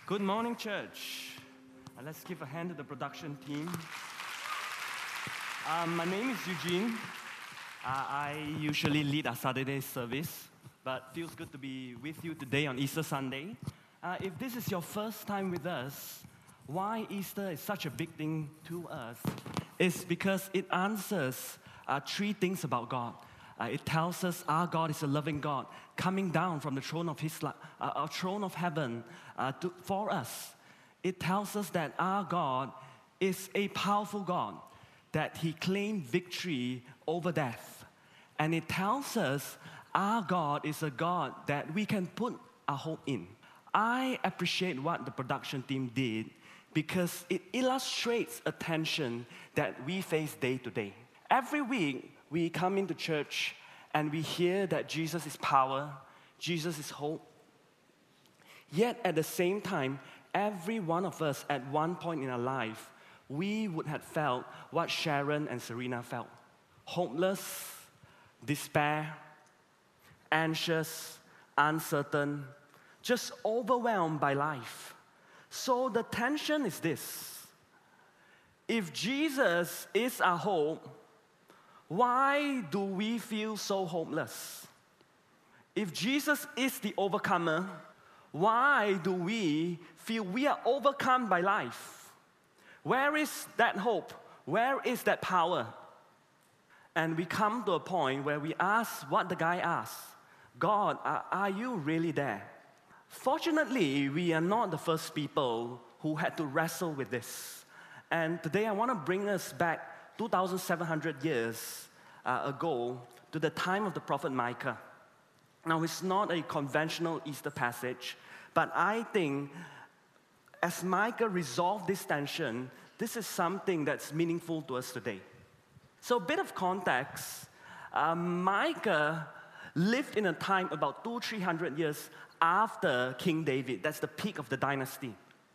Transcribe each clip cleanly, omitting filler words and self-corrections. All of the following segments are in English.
Good morning, church. Let's give a hand to the production team. My name is Eugene. I usually lead our Saturday service, but feels good to be with you today on Easter Sunday. If this is your first time with us, why Easter is such a big thing to us is because it answers three things about God. It tells us our God is a loving God coming down from the throne of throne of heaven for us. It tells us that our God is a powerful God, that He claimed victory over death. And it tells us our God is a God that we can put our hope in. I appreciate what the production team did because it illustrates a tension that we face day to day. Every week, we come into church and we hear that Jesus is power, Jesus is hope. Yet at the same time, every one of us at one point in our life, we would have felt what Sharon and Serena felt. Hopeless, despair, anxious, uncertain, just overwhelmed by life. So the tension is this: if Jesus is our hope, why do we feel so hopeless? If Jesus is the overcomer, why do we feel we are overcome by life? Where is that hope? Where is that power? And we come to a point where we ask what the guy asked: God, are you really there? Fortunately, we are not the first people who had to wrestle with this. And today I want to bring us back 2,700 years ago to the time of the prophet Micah. Now, it's not a conventional Easter passage, but I think as Micah resolved this tension, this is something that's meaningful to us today. So a bit of context, Micah lived in a time about 200-300 years after King David. That's the peak of the dynasty.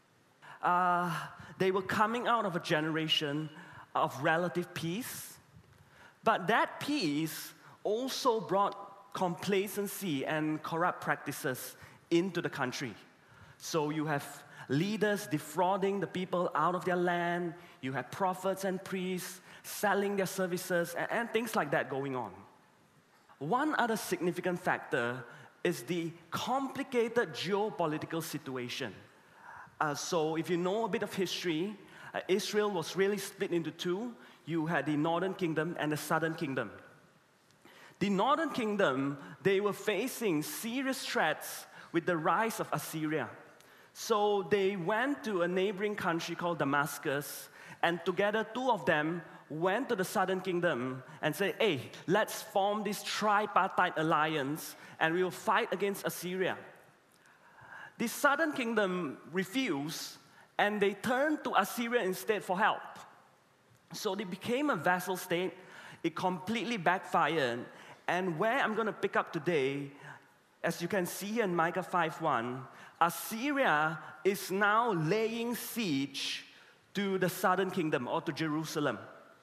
They were coming out of a generation of relative peace, but that peace also brought complacency and corrupt practices into the country. So you have leaders defrauding the people out of their land, you have prophets and priests selling their services, and things like that going on. One other significant factor is the complicated geopolitical situation. So if you know a bit of history, Israel was really split into two. You had the northern kingdom and the southern kingdom. The northern kingdom, they were facing serious threats with the rise of Assyria. So they went to a neighboring country called Damascus, and together two of them went to the southern kingdom and said, hey, let's form this tripartite alliance and we will fight against Assyria. The southern kingdom refused, and they turned to Assyria instead for help. So they became a vassal state. It completely backfired. And where I'm going to pick up today, as you can see here in Micah 5:1, Assyria is now laying siege to the southern kingdom or to Jerusalem.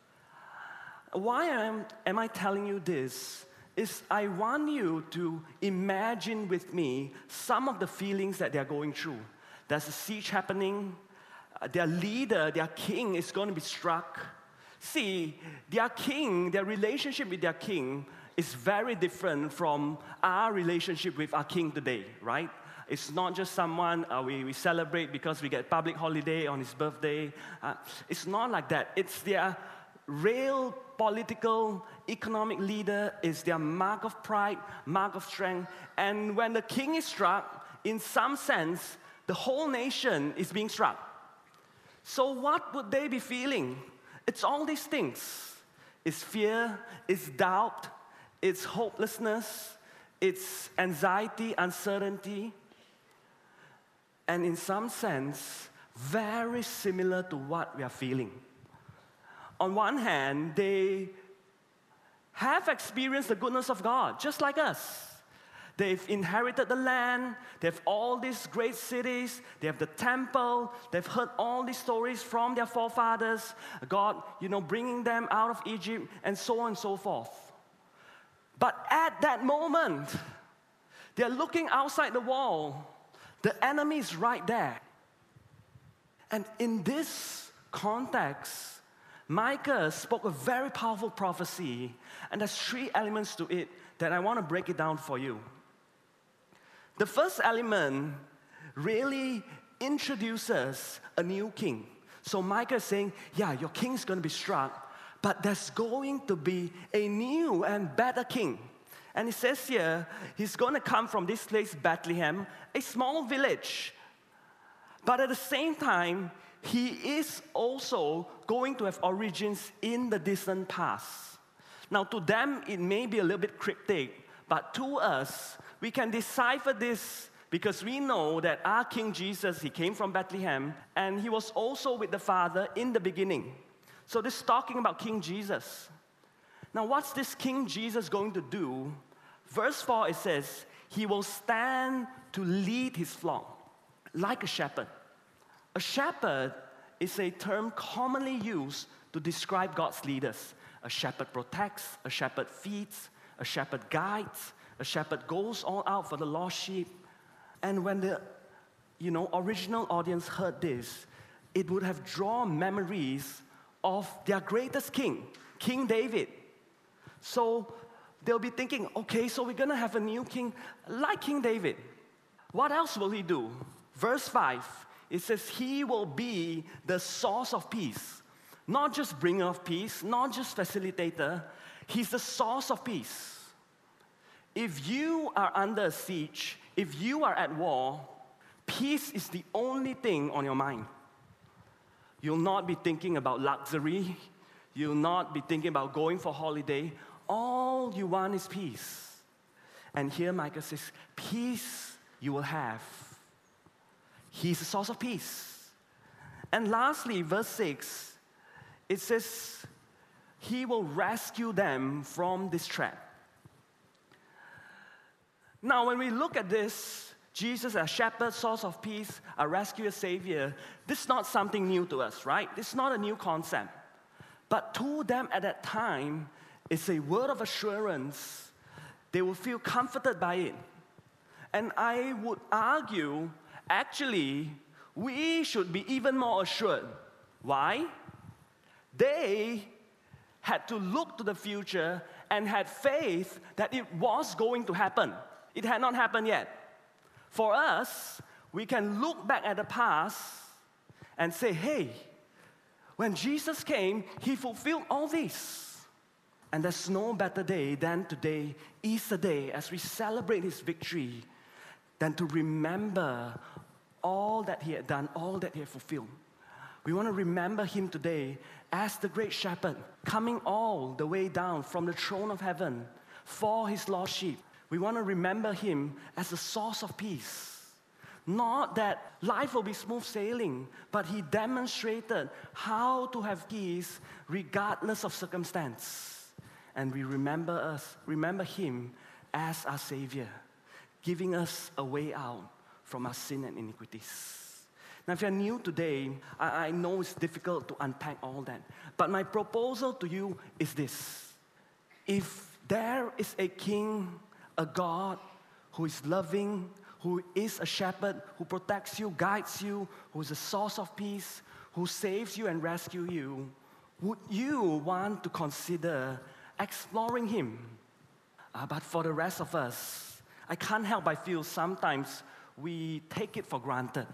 Why am I telling you this? Is I want you to imagine with me some of the feelings that they're going through. There's a siege happening. Their leader, their king is going to be struck. See, their king, their relationship with their king is very different from our relationship with our king today, right? It's not just someone we celebrate because we get public holiday on his birthday. It's not like that. It's their real political, economic leader, is their mark of pride, mark of strength. And when the king is struck, in some sense, the whole nation is being struck. So what would they be feeling? It's all these things. It's fear, it's doubt, it's hopelessness, it's anxiety, uncertainty, and in some sense, very similar to what we are feeling. On one hand, they have experienced the goodness of God, just like us. They've inherited the land, they have all these great cities, they have the temple, they've heard all these stories from their forefathers, God, bringing them out of Egypt, and so on and so forth. But at that moment, they're looking outside the wall. The enemy is right there. And in this context, Micah spoke a very powerful prophecy, and there's 3 elements to it that I want to break it down for you. The first element really introduces a new king. So Micah is saying, yeah, your king's going to be struck, but there's going to be a new and better king. And it says here, he's going to come from this place, Bethlehem, a small village. But at the same time, he is also going to have origins in the distant past. Now, to them, it may be a little bit cryptic, but to us, we can decipher this because we know that our King Jesus, he came from Bethlehem, and he was also with the Father in the beginning. So this is talking about King Jesus. Now, what's this King Jesus going to do? Verse 4, it says, he will stand to lead his flock like a shepherd. A shepherd is a term commonly used to describe God's leaders. A shepherd protects, a shepherd feeds, a shepherd guides, a shepherd goes all out for the lost sheep. And when the original audience heard this, it would have drawn memories of their greatest king, King David. So they'll be thinking, okay, so we're going to have a new king like King David. What else will he do? Verse 5, it says, he will be the source of peace. Not just bringer of peace, not just facilitator. He's the source of peace. If you are under siege, if you are at war, peace is the only thing on your mind. You'll not be thinking about luxury. You'll not be thinking about going for holiday. All you want is peace. And here Micah says, peace you will have. He's the source of peace. And lastly, verse 6, it says, he will rescue them from this trap. Now, when we look at this, Jesus as shepherd, source of peace, a rescuer, savior, this is not something new to us, right? This is not a new concept. But to them at that time, it's a word of assurance. They will feel comforted by it. And I would argue, actually, we should be even more assured. Why? They had to look to the future and had faith that it was going to happen. It had not happened yet. For us, we can look back at the past and say, hey, when Jesus came, he fulfilled all this. And there's no better day than today, Easter Day, as we celebrate his victory, than to remember all that he had done, all that he had fulfilled. We want to remember him today as the great shepherd, coming all the way down from the throne of heaven for his lost sheep. We want to remember him as the source of peace. Not that life will be smooth sailing, but he demonstrated how to have peace regardless of circumstance. And we remember him as our Savior, giving us a way out from our sin and iniquities. Now, if you're new today, I know it's difficult to unpack all that. But my proposal to you is this. If there is a king, a God who is loving, who is a shepherd, who protects you, guides you, who is a source of peace, who saves you and rescues you, would you want to consider exploring him? But for the rest of us, I can't help but feel sometimes we take it for granted.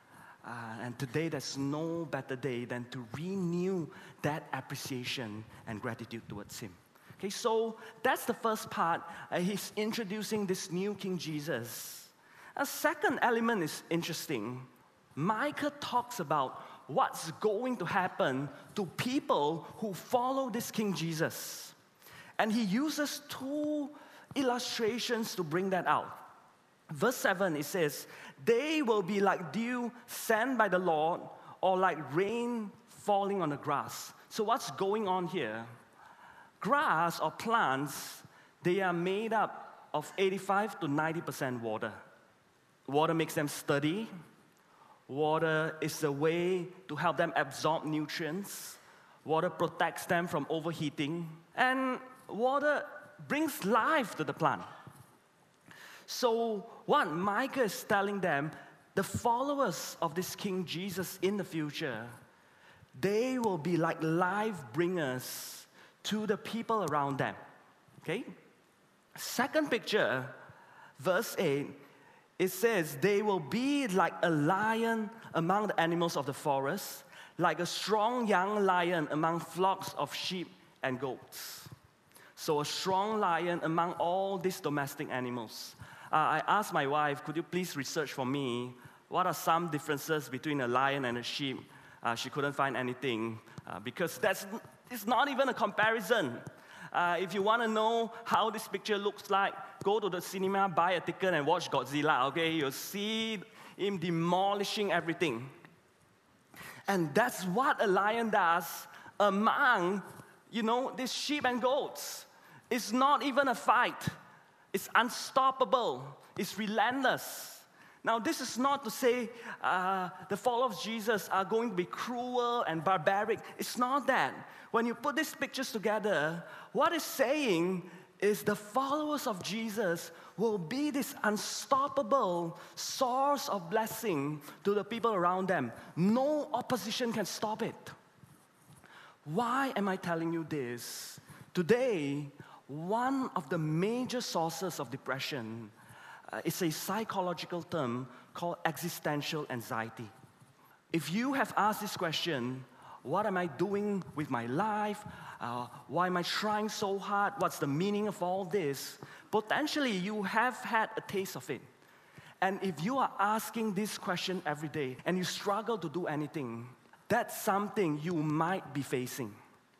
And today there's no better day than to renew that appreciation and gratitude towards him. Okay, so that's the first part. He's introducing this new King Jesus. A second element is interesting. Micah talks about what's going to happen to people who follow this King Jesus. And he uses 2 illustrations to bring that out. Verse 7, it says, they will be like dew sent by the Lord, or like rain falling on the grass. So what's going on here? Grass or plants, they are made up of 85 to 90% water. Water makes them sturdy. Water is a way to help them absorb nutrients. Water protects them from overheating. And water brings life to the plant. So what Micah is telling them, the followers of this King Jesus in the future, they will be like life bringers to the people around them. Okay? Second picture, verse 8, it says, they will be like a lion among the animals of the forest, like a strong young lion among flocks of sheep and goats. So a strong lion among all these domestic animals. I asked my wife, could you please research for me what are some differences between a lion and a sheep? She couldn't find anything because it's not even a comparison. If you want to know how this picture looks like, go to the cinema, buy a ticket and watch Godzilla, okay? You'll see him demolishing everything. And that's what a lion does among, these sheep and goats. It's not even a fight. It's unstoppable. It's relentless. Now, this is not to say the followers of Jesus are going to be cruel and barbaric. It's not that. When you put these pictures together, what it's saying is the followers of Jesus will be this unstoppable source of blessing to the people around them. No opposition can stop it. Why am I telling you this? Today, one of the major sources of depression is a psychological term called existential anxiety. If you have asked this question, what am I doing with my life? Why am I trying so hard? What's the meaning of all this? Potentially, you have had a taste of it. And if you are asking this question every day and you struggle to do anything, that's something you might be facing.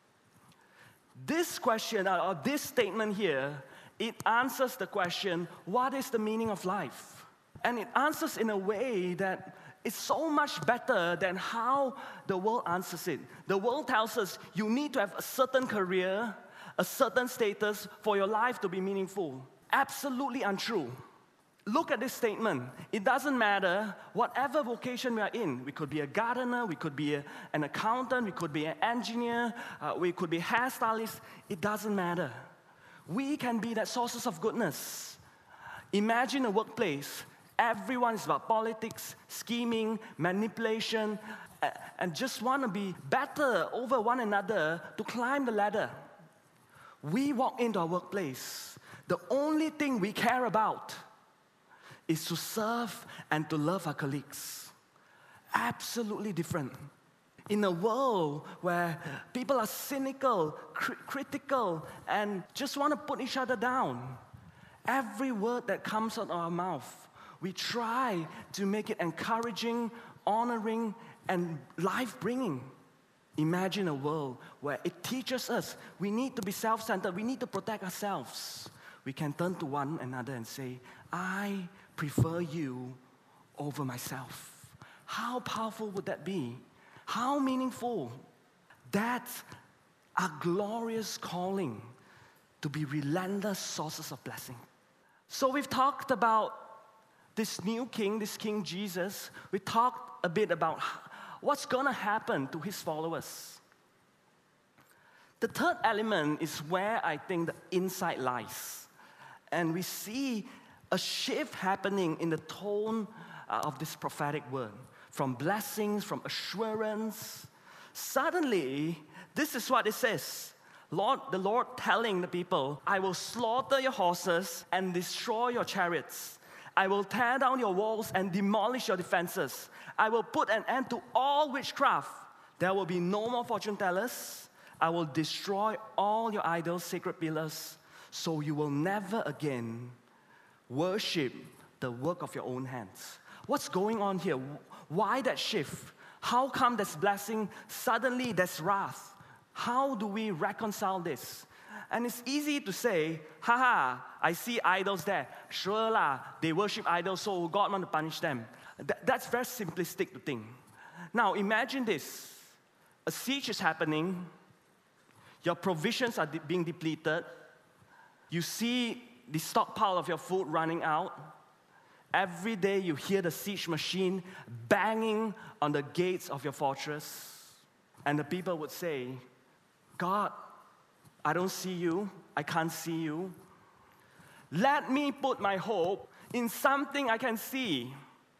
This question, or this statement here, it answers the question, what is the meaning of life? And it answers in a way that is so much better than how the world answers it. The world tells us you need to have a certain career, a certain status for your life to be meaningful. Absolutely untrue. Look at this statement. It doesn't matter whatever vocation we are in. We could be a gardener, we could be an accountant, we could be an engineer, we could be hairstylists. It doesn't matter. We can be that sources of goodness. Imagine a workplace. Everyone is about politics, scheming, manipulation, and just want to be better over one another to climb the ladder. We walk into our workplace. The only thing we care about is to serve and to love our colleagues. Absolutely different. In a world where people are cynical, critical, and just want to put each other down, every word that comes out of our mouth, we try to make it encouraging, honoring, and life-bringing. Imagine a world where it teaches us we need to be self-centered, we need to protect ourselves. We can turn to one another and say, I prefer you over myself. How powerful would that be? How meaningful? That's a glorious calling to be relentless sources of blessing. So we've talked about this new king, this King Jesus. We talked a bit about what's going to happen to his followers. The third element is where I think the insight lies. And we see a shift happening in the tone of this prophetic word. From blessings, from assurance. Suddenly, this is what it says. The Lord telling the people, I will slaughter your horses and destroy your chariots. I will tear down your walls and demolish your defenses. I will put an end to all witchcraft. There will be no more fortune tellers. I will destroy all your idols, sacred pillars, so you will never again worship the work of your own hands. What's going on here? Why that shift? How come there's blessing? Suddenly there's wrath. How do we reconcile this? And it's easy to say, haha, I see idols there. Sure lah, they worship idols, so God want to punish them. That's very simplistic to think. Now imagine this. A siege is happening. Your provisions are being depleted. You see the stockpile of your food running out. Every day you hear the siege machine banging on the gates of your fortress. And the people would say, God, I don't see you. I can't see you. Let me put my hope in something I can see.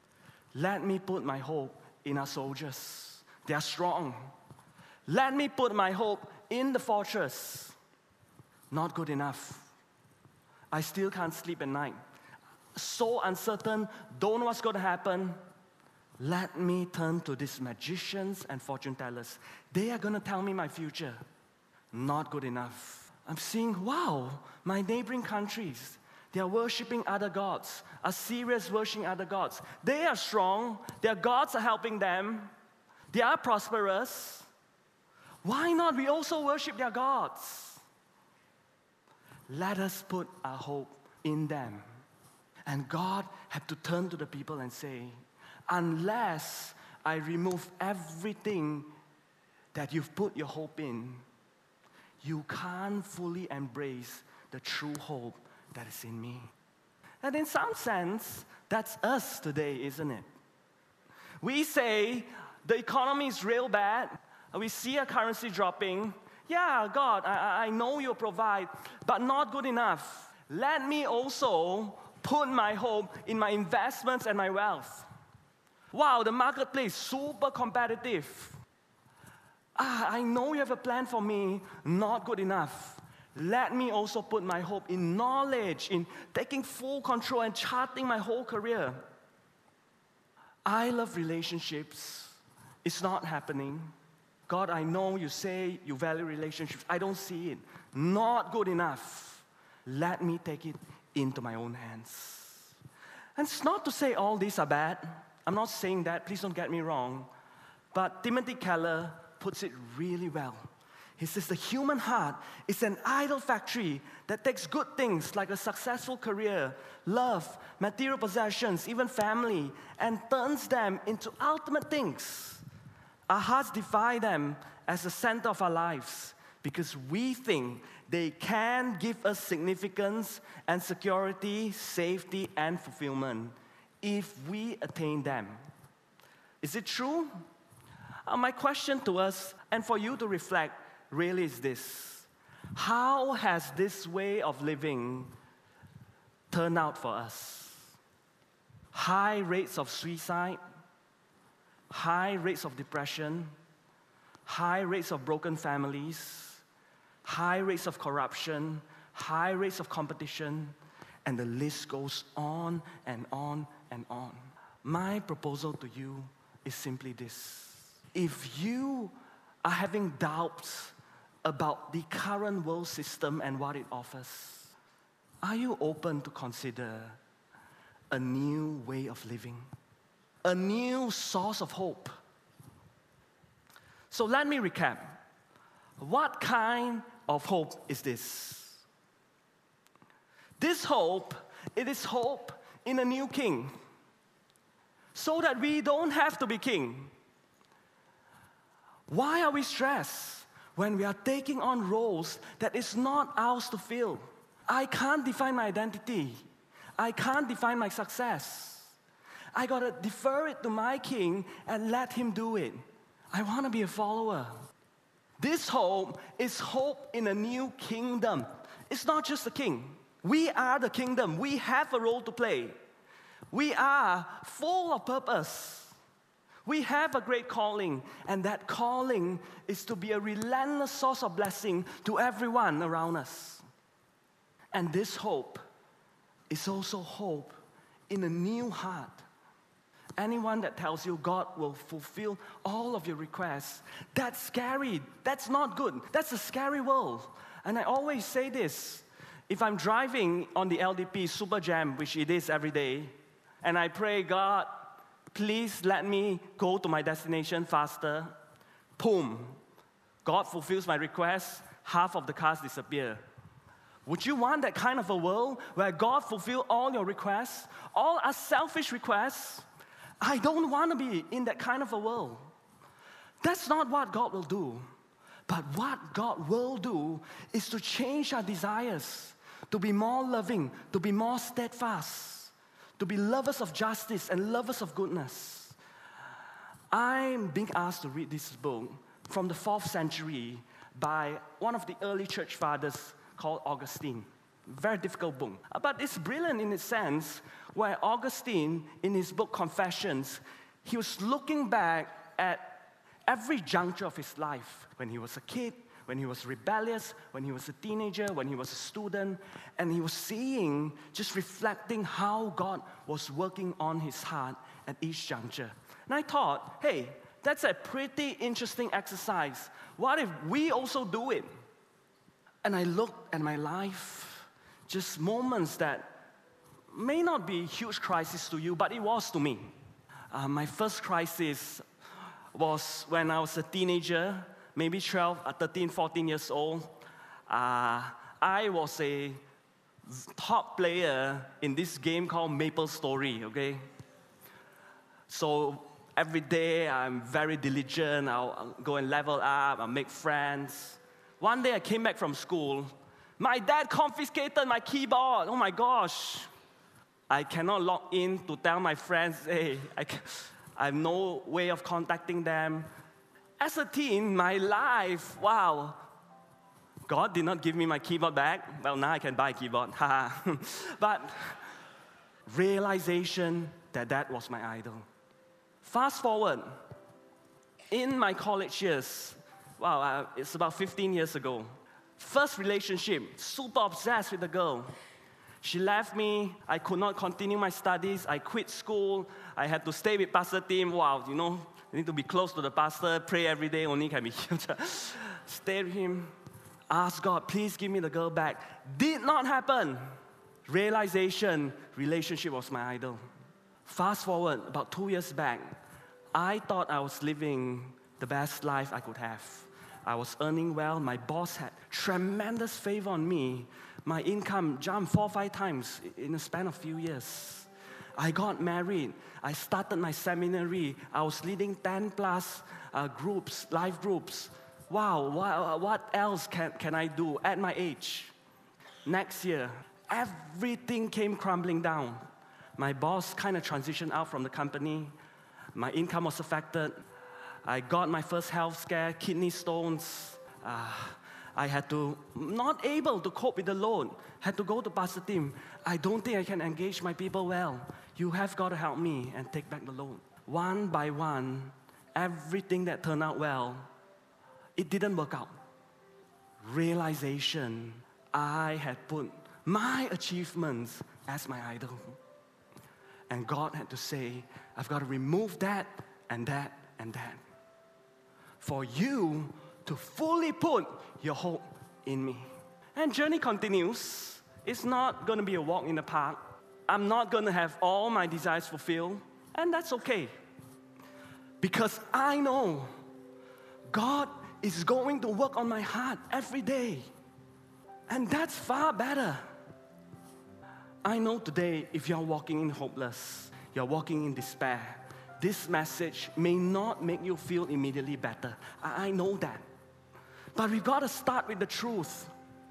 Let me put my hope in our soldiers. They are strong. Let me put my hope in the fortress. Not good enough. I still can't sleep at night. So uncertain, don't know what's going to happen. Let me turn to these magicians and fortune tellers. They are going to tell me my future. Not good enough. I'm seeing, wow, my neighboring countries, they are worshiping other gods. Assyria is worshiping other gods. They are strong. Their gods are helping them. They are prosperous. Why not we also worship their gods? Let us put our hope in them. And God had to turn to the people and say, unless I remove everything that you've put your hope in, you can't fully embrace the true hope that is in me. And in some sense, that's us today, isn't it? We say the economy is real bad. We see our currency dropping. Yeah, God, I know you'll provide, but not good enough. Let me also put my hope in my investments and my wealth. Wow, the marketplace, super competitive. I know you have a plan for me, not good enough. Let me also put my hope in knowledge, in taking full control and charting my whole career. I love relationships. It's not happening. God, I know you say you value relationships. I don't see it. Not good enough. Let me take it into my own hands. And it's not to say all these are bad. I'm not saying that. Please don't get me wrong. But Timothy Keller puts it really well. He says the human heart is an idol factory that takes good things like a successful career, love, material possessions, even family, and turns them into ultimate things. Our hearts defy them as the center of our lives because we think they can give us significance and security, safety, and fulfillment if we attain them. Is it true? My question to us, and for you to reflect, really is this. How has this way of living turned out for us? High rates of suicide, high rates of depression, high rates of broken families, high rates of corruption, high rates of competition, and the list goes on and on and on. My proposal to you is simply this. If you are having doubts about the current world system and what it offers, are you open to consider a new way of living? A new source of hope? So let me recap. What kind of hope is this? This hope, it is hope in a new king, so that we don't have to be king. Why are we stressed when we are taking on roles that is not ours to fill? I can't define my identity. I can't define my success. I gotta defer it to my king and let him do it. I wanna be a follower. This hope is hope in a new kingdom. It's not just a king. We are the kingdom. We have a role to play. We are full of purpose. We have a great calling, and that calling is to be a relentless source of blessing to everyone around us. And this hope is also hope in a new heart. Anyone that tells you God will fulfill all of your requests, that's scary. That's not good. That's a scary world. And I always say this. If I'm driving on the LDP Super Jam, which it is every day, and I pray, God, please let me go to my destination faster. Boom. God fulfills my request. Half of the cars disappear. Would you want that kind of a world where God fulfills all your requests? All our selfish requests? I don't want to be in that kind of a world. That's not what God will do. But what God will do is to change our desires, to be more loving, to be more steadfast, to be lovers of justice and lovers of goodness. I'm being asked to read this book from the 4th century by one of the early church fathers called Augustine. Very difficult book. But it's brilliant in its sense where Augustine, in his book Confessions, he was looking back at every juncture of his life, when he was a kid, when he was rebellious, when he was a teenager, when he was a student, and he was seeing, just reflecting how God was working on his heart at each juncture. And I thought, hey, that's a pretty interesting exercise. What if we also do it? And I looked at my life, just moments that may not be huge crisis to you, but it was to me. My first crisis was when I was a teenager, maybe 13, 14 years old. I was a top player in this game called MapleStory, okay? So every day I'm very diligent, I'll go and level up, I'll make friends. One day I came back from school, my dad confiscated my keyboard, oh my gosh. I cannot log in to tell my friends, hey, I have no way of contacting them. As a teen, my life, wow, God did not give me my keyboard back. Well, now I can buy a keyboard, but realization that was my idol. Fast forward, in my college years, wow, it's about 15 years ago. First relationship, super obsessed with the girl. She left me, I could not continue my studies, I quit school, I had to stay with Pastor Tim. Wow, you know, you need to be close to the pastor, pray every day, only can be healed. Stay with him, ask God, please give me the girl back. Did not happen. Realization, relationship was my idol. Fast forward, about 2 years back, I thought I was living the best life I could have. I was earning well, my boss had tremendous favor on me. My income jumped 4 or 5 times in a span of few years. I got married. I started my seminary. I was leading 10 plus groups, life groups. Wow, what else can I do at my age? Next year, everything came crumbling down. My boss kind of transitioned out from the company. My income was affected. I got my first health scare, kidney stones. I had to, not able to cope with the loan, had to go to Pastor Tim. I don't think I can engage my people well. You have got to help me and take back the loan. One by one, everything that turned out well, it didn't work out. Realization, I had put my achievements as my idol. And God had to say, I've got to remove that and that and that. For you to fully put your hope in me. And journey continues. It's not going to be a walk in the park. I'm not going to have all my desires fulfilled, and that's okay. Because I know God is going to work on my heart every day. And that's far better. I know today, if you're walking in hopeless, you're walking in despair, this message may not make you feel immediately better. I know that. But we've got to start with the truth.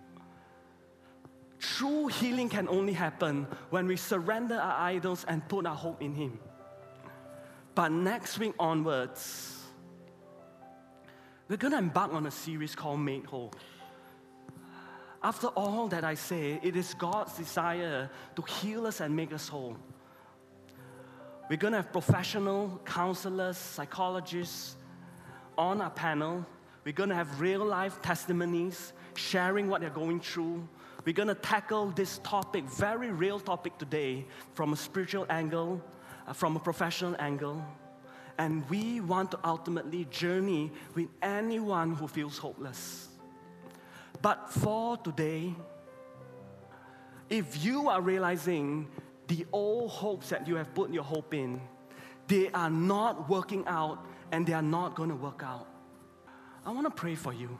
True healing can only happen when we surrender our idols and put our hope in Him. But next week onwards, we're going to embark on a series called Made Whole. After all that I say, it is God's desire to heal us and make us whole. We're going to have professional counselors, psychologists on our panel. We're going to have real-life testimonies, sharing what they're going through. We're going to tackle this topic, very real topic today, from a spiritual angle, from a professional angle. And we want to ultimately journey with anyone who feels hopeless. But for today, if you are realizing the old hopes that you have put your hope in, they are not working out and they are not going to work out, I want to pray for you.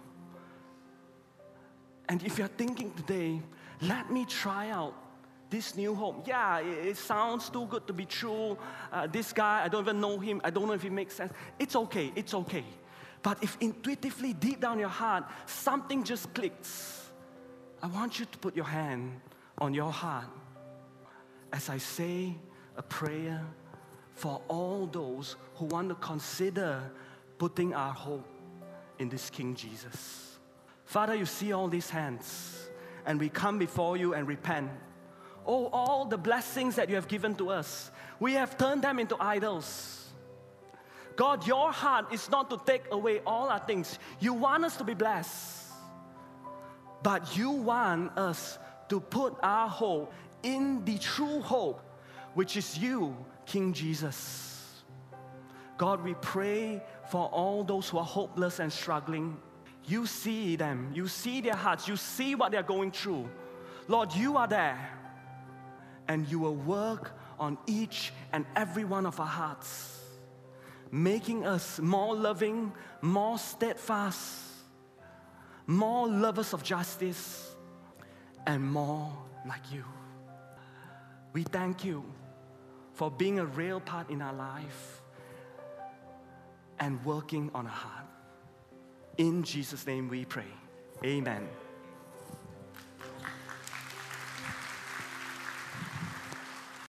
And if you're thinking today, let me try out this new hope. Yeah, it sounds too good to be true. This guy, I don't even know him. I don't know if it makes sense. It's okay, it's okay. But if intuitively, deep down your heart, something just clicks, I want you to put your hand on your heart as I say a prayer for all those who want to consider putting our hope in this King Jesus. Father, you see all these hands, and we come before you and repent Oh, all the blessings that you have given to us, we have turned them into idols. God, your heart is not to take away all our things. You want us to be blessed. But you want us to put our hope in the true hope, which is you, King Jesus. God, we pray for all those who are hopeless and struggling. You see them. You see their hearts. You see what they're going through. Lord, you are there. And you will work on each and every one of our hearts, making us more loving, more steadfast, more lovers of justice, and more like you. We thank you for being a real part in our life and working on our heart. In Jesus' name we pray. Amen.